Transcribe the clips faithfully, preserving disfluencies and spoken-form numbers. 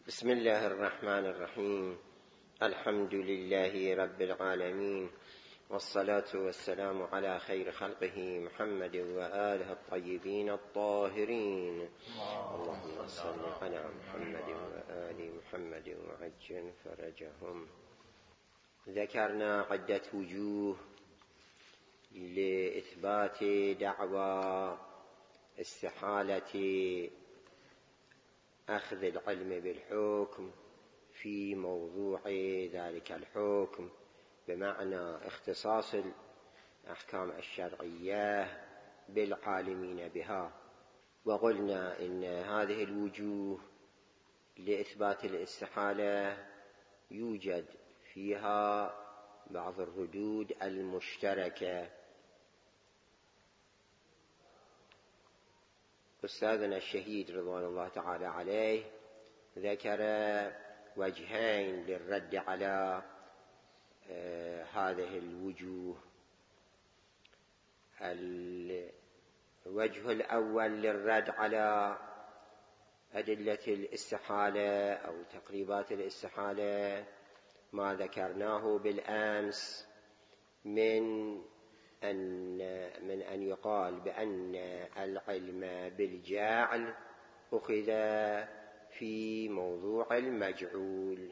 بسم الله الرحمن الرحيم. الحمد لله رب العالمين، والصلاة والسلام على خير خلقه محمد وآله الطيبين الطاهرين. اللهم صل على محمد وآل محمد وعجل فرجهم. ذكرنا عدة وجوه لإثبات دعوى استحالة أخذ العلم بالحكم في موضوع ذلك الحكم، بمعنى اختصاص الأحكام الشرعية بالعالمين بها. وقلنا إن هذه الوجوه لإثبات الاستحالة يوجد فيها بعض الردود المشتركة. أستاذنا الشهيد رضوان الله تعالى عليه ذكر وجهين للرد على آه هذه الوجوه. الوجه الأول للرد على أدلة الاستحالة أو تقريبات الاستحالة ما ذكرناه بالأمس من أن من أن يقال بأن العلم بالجعل أخذ في موضوع المجعول،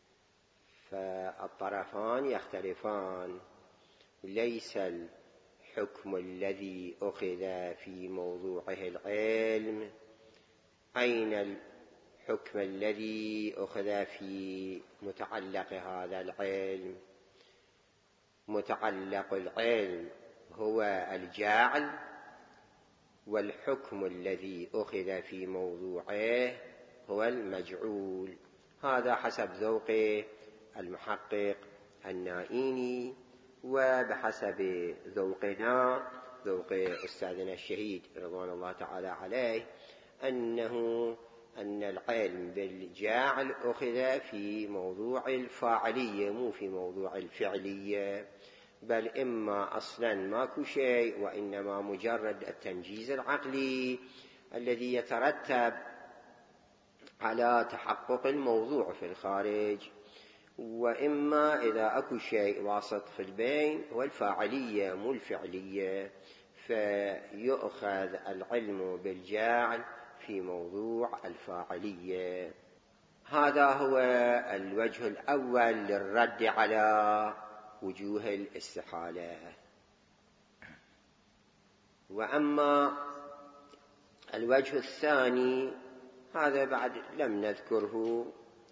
فالطرفان يختلفان. ليس الحكم الذي أخذ في موضوعه العلم أين الحكم الذي أخذ في متعلق هذا العلم. متعلق العلم هو الجاعل، والحكم الذي أخذ في موضوعه هو المجعول. هذا حسب ذوق المحقق النائيني، وبحسب ذوقنا ذوق أستاذنا الشهيد رضوان الله تعالى عليه، أنه أن العلم بالجاعل أخذ في موضوع الفاعلية مو في موضوع الفعلية، بل إما أصلا ماكو شيء وإنما مجرد التنجيز العقلي الذي يترتب على تحقق الموضوع في الخارج، وإما إذا أكو شيء واسط في البين والفاعلية مو الفعلية، فيؤخذ العلم بالجاعل في موضوع الفاعلية. هذا هو الوجه الأول للرد على وجوه الاستحالة. وأما الوجه الثاني هذا بعد لم نذكره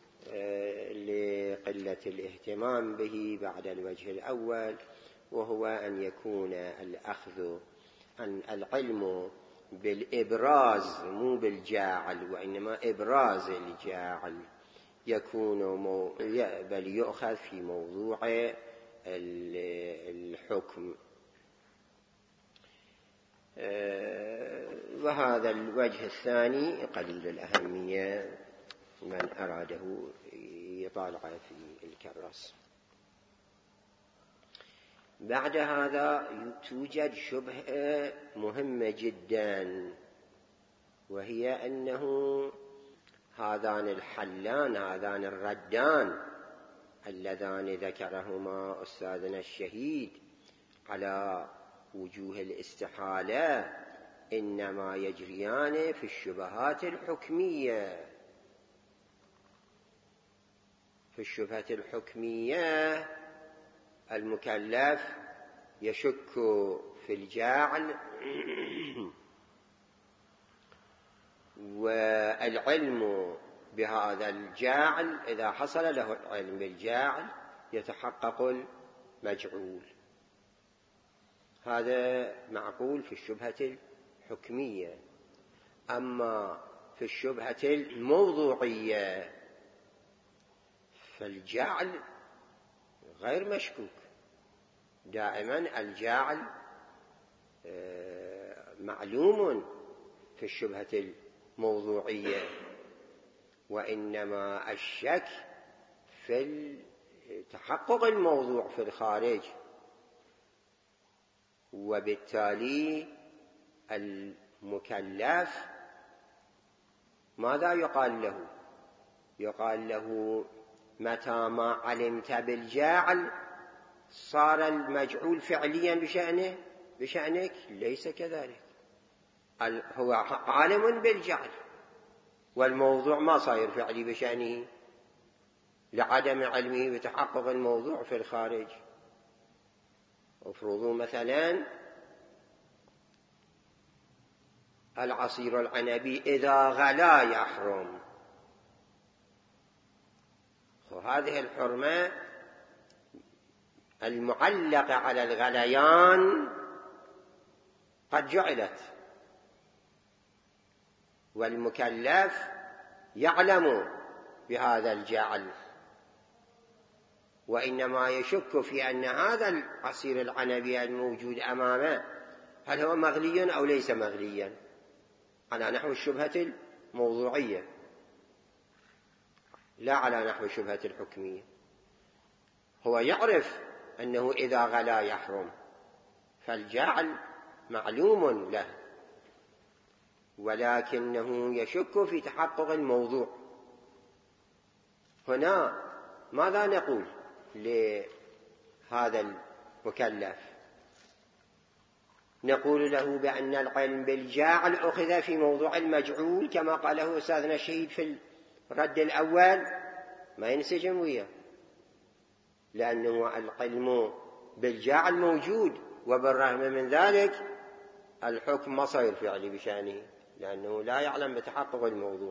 لقلة الاهتمام به بعد الوجه الأول، وهو أن يكون الأخذ عن العلم بالإبراز مو بالجاعل، وإنما إبراز الجاعل يكون مو... بل يؤخذ في موضوع الحكم. وهذا الوجه الثاني قليل الأهمية، من أراده يطالع في الكرس. بعد هذا توجد شبهة مهمة جدا، وهي أنه هذان الحلان هذان الردان اللذان ذكرهما أستاذنا الشهيد على وجوه الاستحالة إنما يجريان في الشبهات الحكمية. في الشبهة الحكمية المكلف يشك في الجاعل، والعلم بهذا الجاعل إذا حصل له العلم بالجاعل يتحقق المجعول. هذا معقول في الشبهة الحكمية. أما في الشبهة الموضوعية فالجاعل غير مشكوك. دائما الجاعل معلوم في الشبهة الموضوعية، وإنما الشك في تحقق الموضوع في الخارج. وبالتالي المكلف ماذا يقال له؟ يقال له متى ما علمت بالجاعل صار المجعول فعليا بشأنه بشأنك؟ ليس كذلك. هو عالم بالجعل والموضوع ما صاير فعلي بشأنه لعدم علمه بتحقق الموضوع في الخارج. افرضوا مثلا العصير العنبي إذا غلا يحرم، وهذه الحرمة المعلقة على الغليان قد جعلت، والمكلف يعلم بهذا الجعل، وإنما يشك في أن هذا العصير العنبي الموجود أمامه هل هو مغلي أو ليس مغليا، على نحو الشبهة الموضوعية لا على نحو الشبهة الحكمية. هو يعرف أنه إذا غلا يحرم، فالجعل معلوم له، ولكنه يشك في تحقق الموضوع. هنا ماذا نقول لهذا المكلف؟ نقول له بأن العلم بالجاعل أخذ في موضوع المجعول كما قاله أستاذنا الشهيد في الرد الأول، ما ينسجم وياه، لأنه العلم بالجاعل موجود، وبالرغم من ذلك الحكم ما صير فعلي بشأنه لأنه لا يعلم بتحقق الموضوع.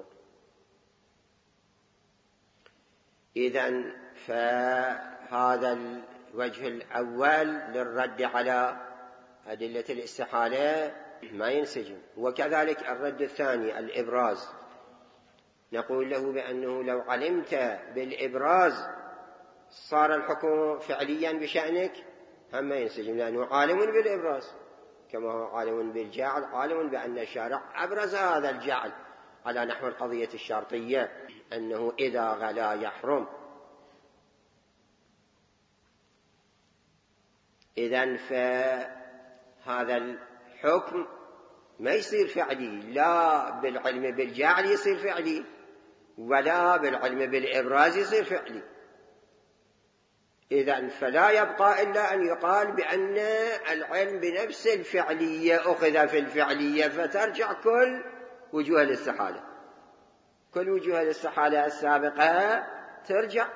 إذن فهذا الوجه الأول للرد على أدلة الاستحالة ما ينسجم. وكذلك الرد الثاني الإبراز، نقول له بأنه لو علمت بالإبراز صار الحكم فعليا بشأنك، هم ما ينسجم، لأنه عالم بالإبراز كما هو عالم بالجعل، عالم بأن الشارع أبرز هذا الجعل على نحو القضية الشرطية أنه إذا غلا يحرم. إذن فهذا الحكم ما يصير فعلي لا بالعلم بالجعل يصير فعلي، ولا بالعلم بالإبراز يصير فعلي. إذن فلا يبقى إلا أن يقال بأن العلم بنفس الفعلية أخذ في الفعلية، فترجع كل وجوه الاستحالة، كل وجوه الاستحالة السابقة ترجع.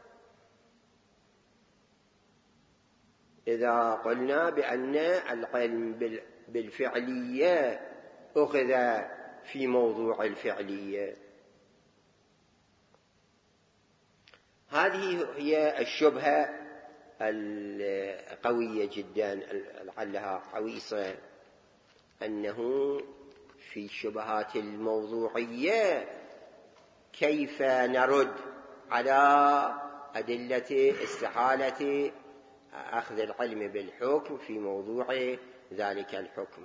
إذا قلنا بأن العلم بالفعلية أخذ في موضوع الفعلية، هذه هي الشبهة القوية جدا لعلها عويصة، أنه في الشبهات الموضوعية كيف نرد على أدلة استحالة أخذ العلم بالحكم في موضوع ذلك الحكم.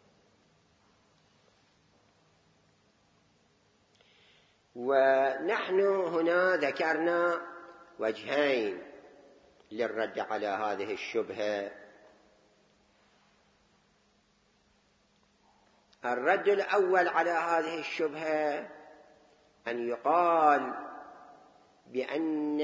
ونحن هنا ذكرنا وجهين للرد على هذه الشبهة. الرد الأول على هذه الشبهة أن يقال بأن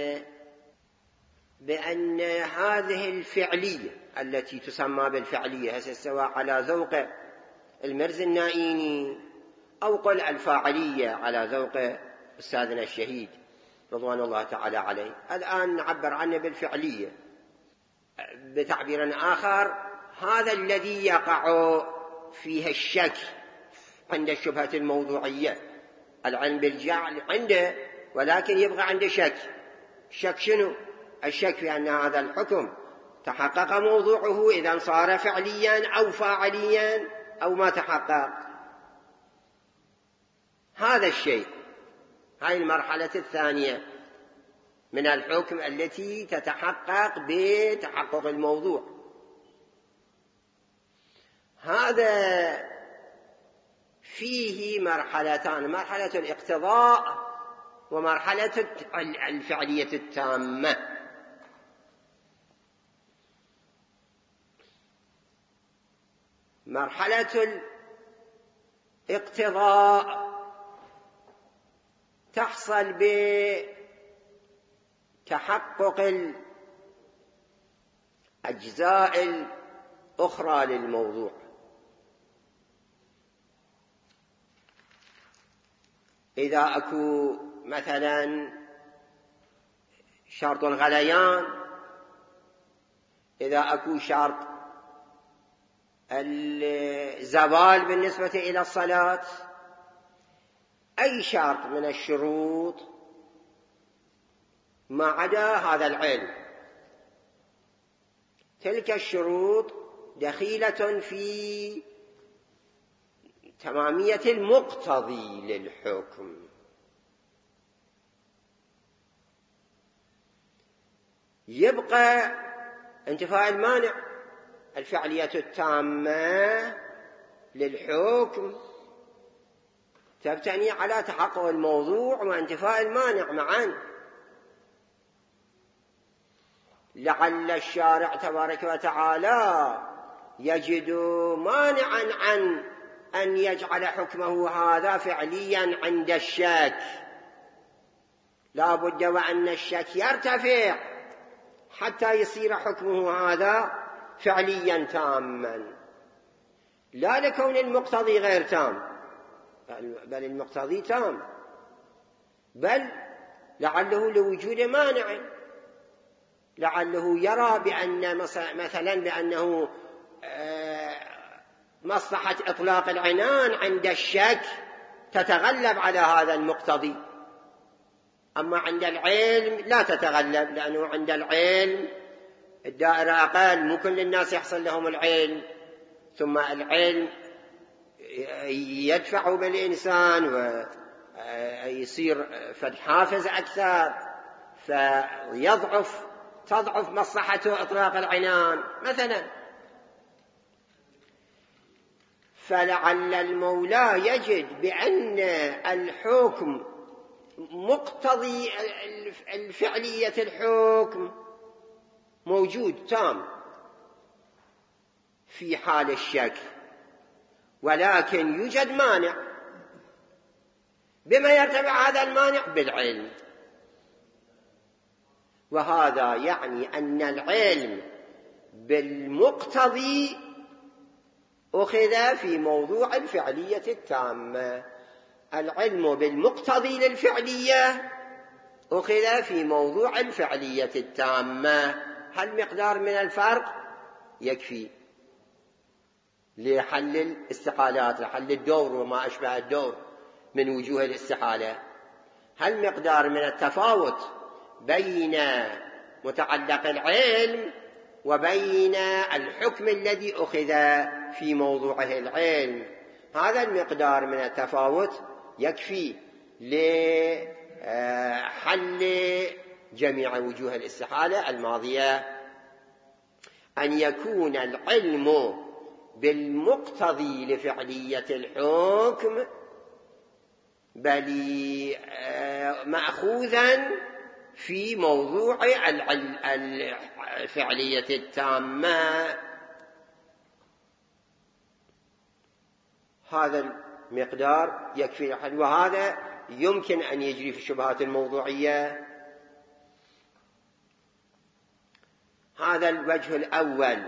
بأن هذه الفعلية التي تسمى بالفعلية سواء على ذوق المرز النائيني أو قل الفاعلية على ذوق أستاذنا الشهيد رضوان الله تعالى عليه، الآن نعبر عنه بالفعلية. بتعبير آخر، هذا الذي يقع فيه الشك عند الشبهة الموضوعية، العلم بالجعل عنده ولكن يبقى عنده شك. الشك شنو؟ الشك في أن هذا الحكم تحقق موضوعه إذا صار فعليا أو فاعليا أو ما تحقق. هذا الشيء، هاي المرحلة الثانية من الحكم التي تتحقق بتحقق الموضوع. هذا فيه مرحلتان، مرحلة الاقتضاء ومرحلة الفعلية التامة. مرحلة الاقتضاء تحصل بتحقق الأجزاء الأخرى للموضوع. إذا أكو مثلا شرط الغليان، إذا أكو شرط الزوال بالنسبة إلى الصلاة، أي شرط من الشروط ما عدا هذا العلم، تلك الشروط دخيلة في تمامية المقتضي للحكم. يبقى انتفاء المانع، الفعلية التامة للحكم تبتني على تحقق الموضوع وانتفاء المانع معا. لعل الشارع تبارك وتعالى يجد مانعا عن أن يجعل حكمه هذا فعليا عند الشك، لا بد وأن الشك يرتفع حتى يصير حكمه هذا فعليا تاما، لا لكون المقتضي غير تام، بل المقتضي تام، بل لعله لوجود مانع، لعله يرى بأن مثلا بأنه مصلحة إطلاق العنان عند الشك تتغلب على هذا المقتضي، أما عند العلم لا تتغلب، لأنه عند العلم الدائرة أقل، مو كل الناس يحصل لهم العلم، ثم العلم يدفع بالإنسان ويصير فد حافز أكثر، فيضعف تضعف مصلحته إطلاق العنان مثلا. فلعل المولى يجد بأن الحكم مقتضي الفعلية الحكم موجود تام في حال الشك، ولكن يوجد مانع. بما يرتفع هذا المانع؟ بالعلم. وهذا يعني أن العلم بالمقتضي أخذ في موضوع الفعلية التامة، العلم بالمقتضي للفعلية أخذ في موضوع الفعلية التامة. هل مقدار من الفرق يكفي لحل الاستحالات، لحل الدور وما أشبه الدور من وجوه الاستحالة؟ هل مقدار من التفاوت بين متعلق العلم وبين الحكم الذي أخذ في موضوعه العلم، هذا المقدار من التفاوت يكفي لحل جميع وجوه الاستحالة الماضية. أن يكون العلم بالمقتضي لفعلية الحكم بل مأخوذا في موضوع الفعلية التامة. هذا المقدار يكفي الحل، وهذا يمكن أن يجري في الشبهات الموضوعية. هذا الوجه الأول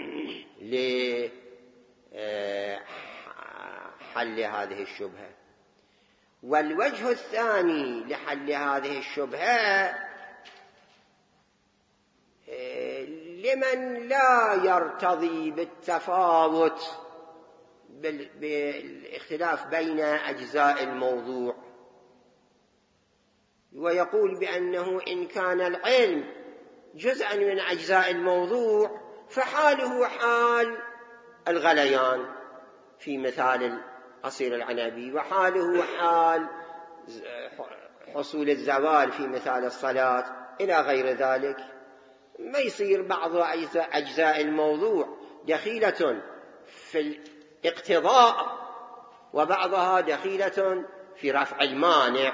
لحل هذه الشبهة. والوجه الثاني لحل هذه الشبهة لمن لا يرتضي بالتفاوت بالاختلاف بين أجزاء الموضوع، ويقول بأنه إن كان العلم جزءا من أجزاء الموضوع فحاله حال الغليان في مثال عصير العنبي، وحاله حال حصول الزوال في مثال الصلاة إلى غير ذلك. ما يصير بعض أجزاء الموضوع دخيلة في الاقتضاء وبعضها دخيلة في رفع المانع.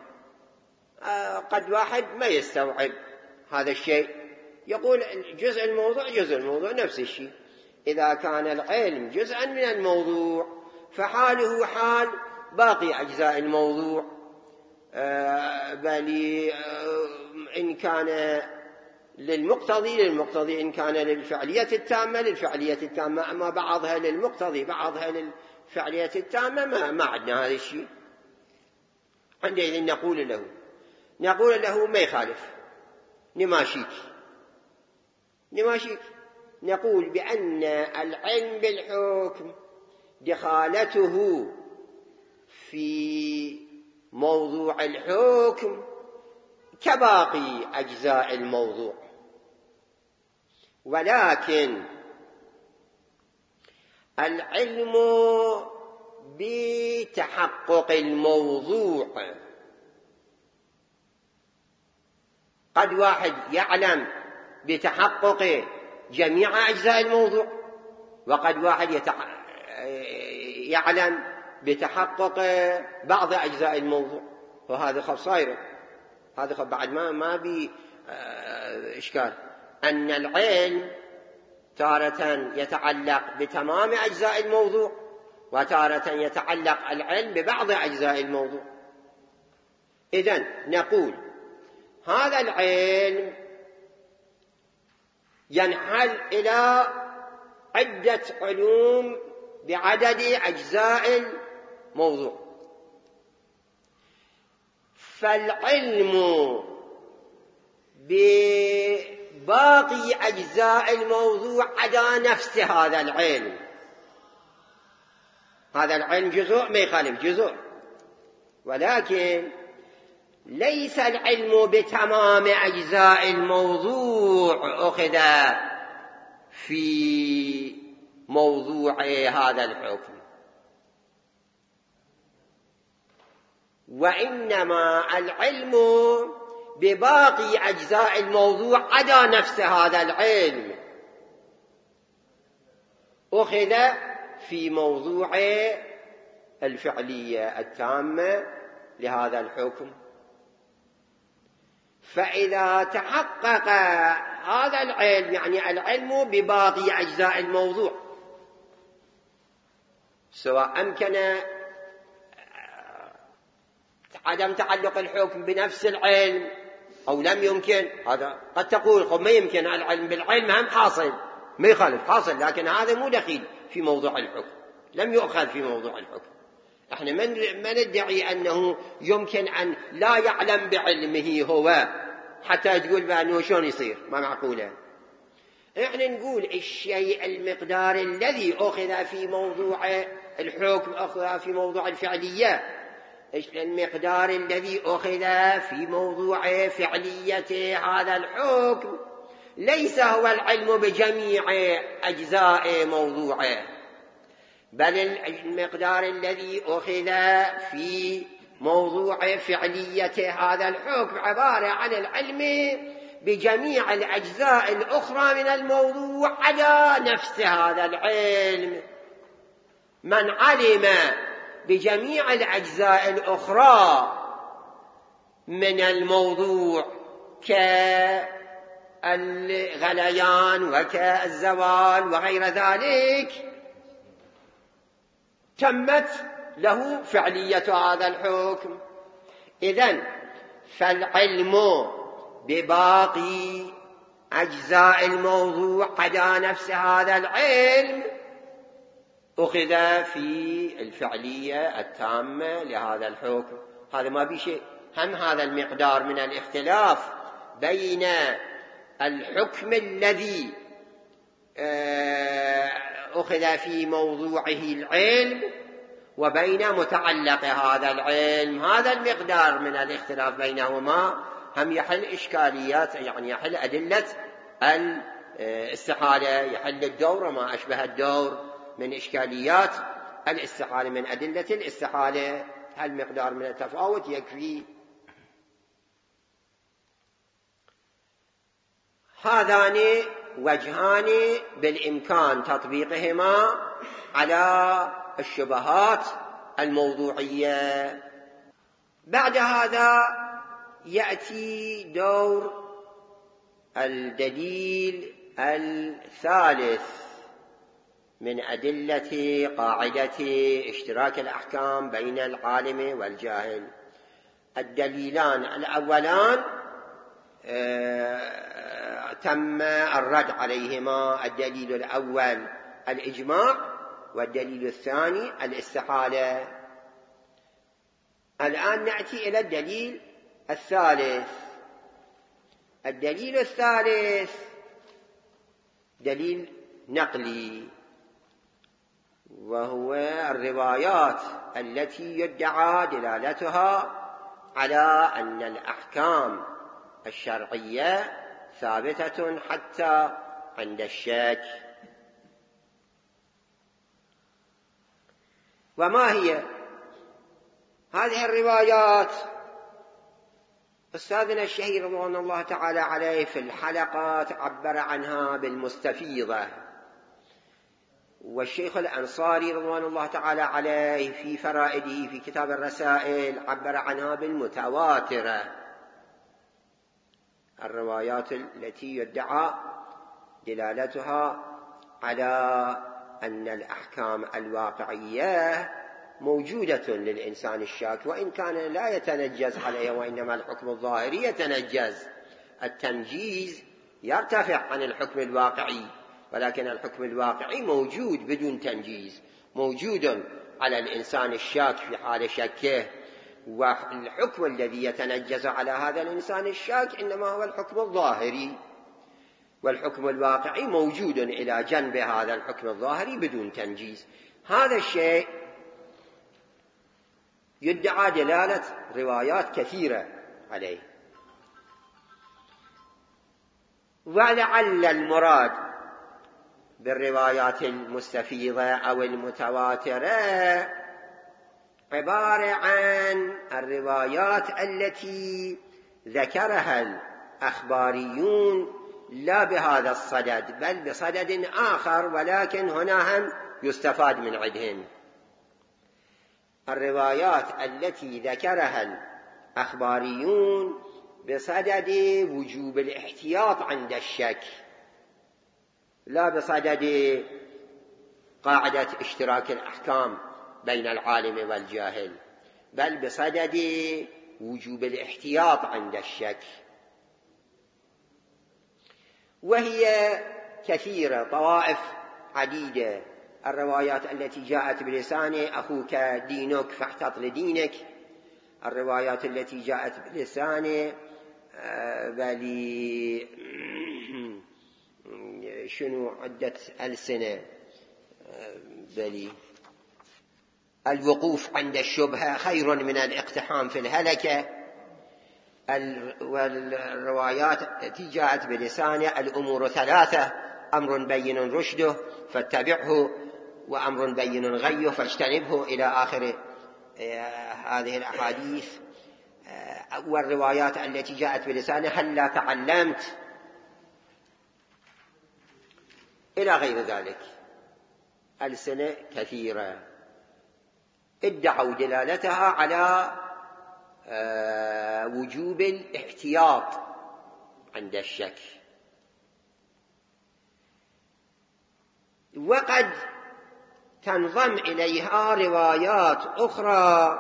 قد واحد ما يستوعب هذا الشيء، يقول جزء الموضوع جزء الموضوع نفس الشيء. إذا كان العلم جزءا من الموضوع فحاله حال باقي أجزاء الموضوع، بل إن كان للمقتضي للمقتضي، إن كان للفعلية التامة للفعلية التامة، أما بعضها للمقتضي بعضها للفعلية التامة ما, ما عندنا هذا الشيء. عندئذ نقول له نقول له ما يخالف، نماشيك نماشيك نقول بأن العلم بالحكم دخالته في موضوع الحكم كباقي أجزاء الموضوع، ولكن العلم بتحقق الموضوع، قد واحد يعلم بتحقق جميع أجزاء الموضوع، وقد واحد يتح... يعلم بتحقق بعض أجزاء الموضوع، وهذا خب صاير، هذا خب بعد ما ما بي إشكال أن العلم تارة يتعلق بتمام أجزاء الموضوع، وتارة يتعلق العلم ببعض أجزاء الموضوع. إذن نقول هذا العلم ينحل إلى عدة علوم بعدد أجزاء الموضوع، فالعلم بباقي أجزاء الموضوع عدا نفس هذا العلم، هذا العلم جزء ما يخالف جزء، ولكن ليس العلم بتمام أجزاء الموضوع أخذ في موضوع هذا الحكم، وإنما العلم بباقي أجزاء الموضوع عدا نفس هذا العلم أخذ في موضوع الفعلية التامة لهذا الحكم. فإذا تحقق هذا العلم، يعني العلم بباقي أجزاء الموضوع، سواء أمكن عدم تعلق الحكم بنفس العلم أو لم يمكن، هذا قد تقول خب ما يمكن العلم بالعلم هم حاصل، ما يخالف حاصل، لكن هذا مو دخيل في موضوع الحكم، لم يؤخذ في موضوع الحكم. احنا ما ندعي أنه يمكن أن لا يعلم بعلمه هو حتى تقول بأنه شلون يصير، ما معقولة. احنا نقول الشيء المقدار الذي أخذ في موضوع الحكم أخذ في موضوع الفعلية، المقدار الذي أخذ في موضوع فعلية هذا الحكم ليس هو العلم بجميع أجزاء موضوعه، بل المقدار الذي أخذ في موضوع فعلية هذا الحكم عبارة عن العلم بجميع الأجزاء الأخرى من الموضوع عدا نفس هذا العلم. من علم بجميع الأجزاء الأخرى من الموضوع كالغليان وكالزوال وغير ذلك تمت له فعلية هذا الحكم. إذن فالعلم بباقي أجزاء الموضوع عدا نفس هذا العلم أخذ في الفعلية التامة لهذا الحكم. هذا ما بشيء. هم هذا المقدار من الاختلاف بين الحكم الذي أخذ في موضوعه العلم وبين متعلق هذا العلم، هذا المقدار من الاختلاف بينهما هم يحل إشكاليات، يعني يحل أدلة الاستحالة، يحل الدور وما أشبه الدور من إشكاليات الاستحالة، من أدلة الاستحالة. هالمقدار من التفاوت يكفي. هذان وجهان بالإمكان تطبيقهما على الشبهات الموضوعية. بعد هذا يأتي دور الدليل الثالث من أدلة قاعدة اشتراك الأحكام بين العالم والجاهل. الدليلان الأولان تم الرد عليهما. الدليل الأول الإجماع، والدليل الثاني الاستحالة. الآن نأتي إلى الدليل الثالث. الدليل الثالث دليل نقلي، وهو الروايات التي يدعى دلالتها على أن الأحكام الشرعية ثابتة حتى عند الشك. وما هي هذه الروايات؟ أستاذنا الشهير رضوان الله تعالى عليه في الحلقات عبر عنها بالمستفيضة، والشيخ الأنصاري رضوان الله تعالى عليه في فرائده في كتاب الرسائل عبر عنها بالمتواترة. الروايات التي يدعى دلالتها على أن الأحكام الواقعية موجودة للإنسان الشاك، وإن كان لا يتنجز عليها، وإنما الحكم الظاهري يتنجز. التنجيز يرتفع عن الحكم الواقعي، ولكن الحكم الواقعي موجود بدون تنجيز، موجود على الإنسان الشاك في حال شكه. والحكم الذي يتنجز على هذا الإنسان الشاك إنما هو الحكم الظاهري، والحكم الواقعي موجود إلى جنب هذا الحكم الظاهري بدون تنجيز. هذا الشيء يدعى دلالة روايات كثيرة عليه. ولعل المراد بالروايات المستفيضة أو المتواترة عبارة عن الروايات التي ذكرها الأخباريون لا بهذا الصدد بل بصدد آخر، ولكن هنا هم يستفاد من عندهم. الروايات التي ذكرها الأخباريون بصدد وجوب الاحتياط عند الشك، لا بصدد قاعدة اشتراك الأحكام بين العالم والجاهل، بل بصدد وجوب الاحتياط عند الشك. وهي كثيرة، طوائف عديدة. الروايات التي جاءت بلسان أخوك دينك فاحتط لدينك، الروايات التي جاءت بلسان بلي شنو عدة ألسنة، بلي الوقوف عند الشبهة خير من الاقتحام في الهلكة. والروايات التي جاءت بلسان الأمور ثلاثة: أمر بين رشده فاتبعه، وأمر بين غيه فاجتنبه، إلى آخر هذه الأحاديث. والروايات التي جاءت بلسان هل لا تعلمت، إلى غير ذلك. ألسنة كثيرة ادعوا دلالتها على وجوب الاحتياط عند الشك. وقد تنضم إليها روايات أخرى،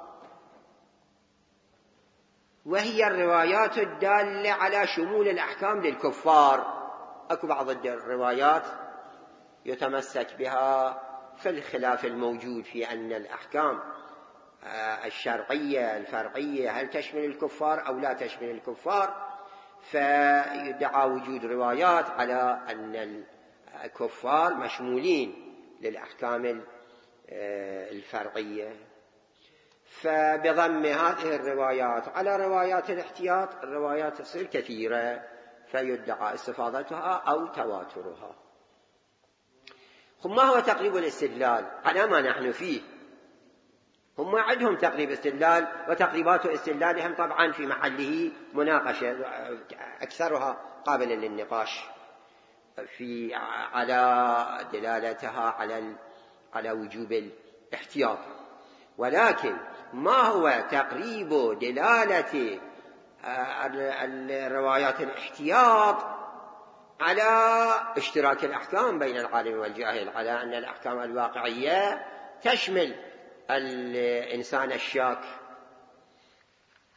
وهي الروايات الدالة على شمول الأحكام للكفار. أكو بعض الروايات يتمسك بها في الخلاف الموجود في أن الأحكام الشرعية الفرعية هل تشمل الكفار أو لا تشمل الكفار، فيدعى وجود روايات على أن الكفار مشمولين للأحكام الفرعية. فبضم هذه الروايات على روايات الاحتياط الروايات تصير كثيرة، فيدعى استفاضتها أو تواترها. ما هو تقريب الاستدلال على ما نحن فيه؟ هم عندهم تقريب استدلال، وتقريبات استدلالهم طبعا في محله مناقشة، أكثرها قابل للنقاش في على دلالتها على على وجوب الاحتياط. ولكن ما هو تقريب دلالة الروايات الاحتياط على اشتراك الأحكام بين العالم والجاهل، على أن الأحكام الواقعية تشمل الإنسان الشاك؟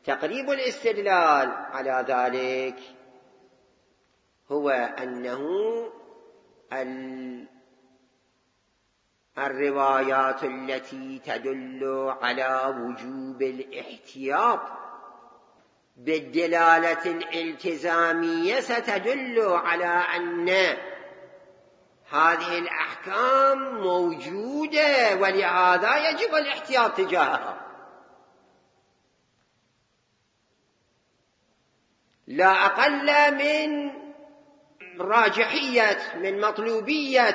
تقريب الاستدلال على ذلك هو أنه الروايات التي تدل على وجوب الاحتياط بالدلالة الالتزامية ستدل على أن هذه الأحكام موجودة ولهذا يجب الاحتياط تجاهها، لا أقل من راجحية، من مطلوبية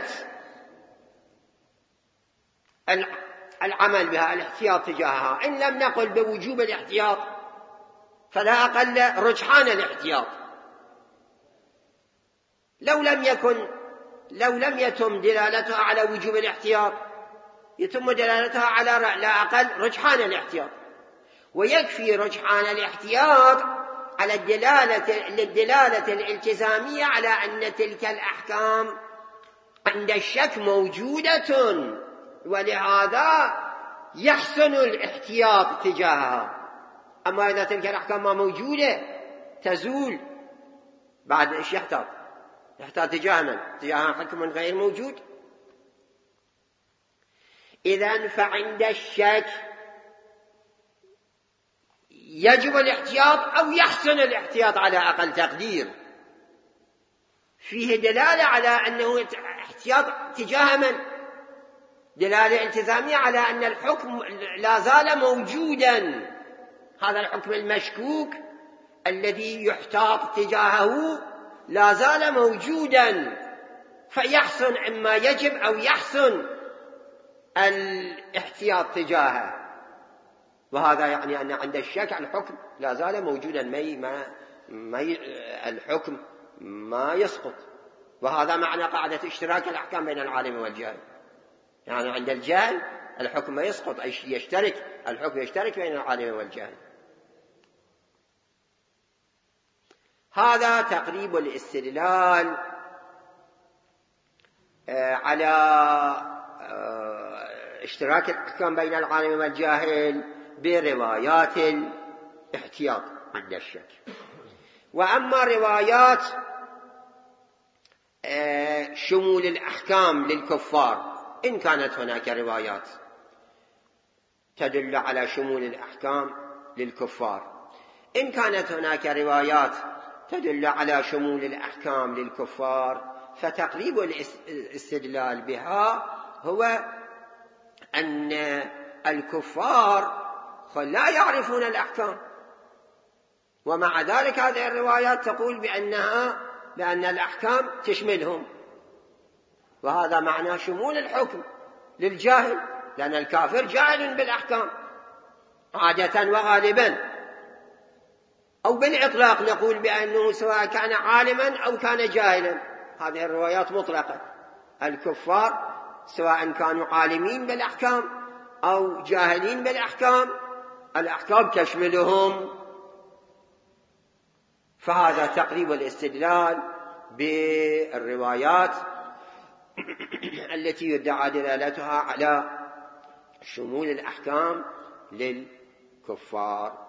العمل بها، الاحتياط تجاهها. إن لم نقل بوجوب الاحتياط فلا أقل رجحان الاحتياط. لو لم يكن لو لم يتم دلالتها على وجوب الاحتياط يتم دلالتها على لا أقل رجحان الاحتياط، ويكفي رجحان الاحتياط على الدلالة للدلالة الالتزامية على أن تلك الأحكام عند الشك موجودة ولهذا يحسن الاحتياط تجاهها. أما إذا تلك الأحكام ما موجودة تزول، بعد إيش يحتاط؟ يحتاط تجاه من؟ تجاه حكم غير موجود. إذن فعند الشك يجب الاحتياط أو يحسن الاحتياط على أقل تقدير، فيه دلالة على أنه احتياط تجاه من؟ دلالة التزامية على أن الحكم لا زال موجودا، هذا الحكم المشكوك الذي يحتاط تجاهه لا زال موجودا، فيحسن إما يجب أو يحسن الاحتياط تجاهه. وهذا يعني أن عند الشك الحكم لا زال موجودا، ما ما الحكم ما يسقط. وهذا معنى قاعدة اشتراك الأحكام بين العالم والجاهل، يعني عند الجاهل الحكم ما يسقط، أي يشترك الحكم يشترك بين العالم والجاهل. هذا تقريب الاستدلال على اشتراك الأحكام بين العالم والجاهل بروايات الاحتياط عند الشك. وأما روايات شمول الأحكام للكفار، إن كانت هناك روايات تدل على شمول الأحكام للكفار، إن كانت هناك روايات تدل على شمول الأحكام للكفار، فتقريب الاستدلال بها هو أن الكفار لا يعرفون الأحكام، ومع ذلك هذه الروايات تقول بأنها بأن الأحكام تشملهم، وهذا معنى شمول الحكم للجاهل، لأن الكافر جاهل بالأحكام عادة وغالبا، أو بالإطلاق نقول بأنه سواء كان عالما أو كان جاهلا. هذه الروايات مطلقة، الكفار سواء كانوا عالمين بالأحكام أو جاهلين بالأحكام الأحكام تشملهم. فهذا تقريب الاستدلال بالروايات التي يدعى دلالتها على شمول الأحكام للكفار.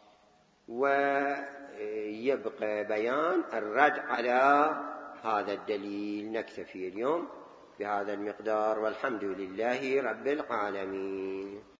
ويبقى بيان الرد على هذا الدليل. نكتفي اليوم بهذا المقدار، والحمد لله رب العالمين.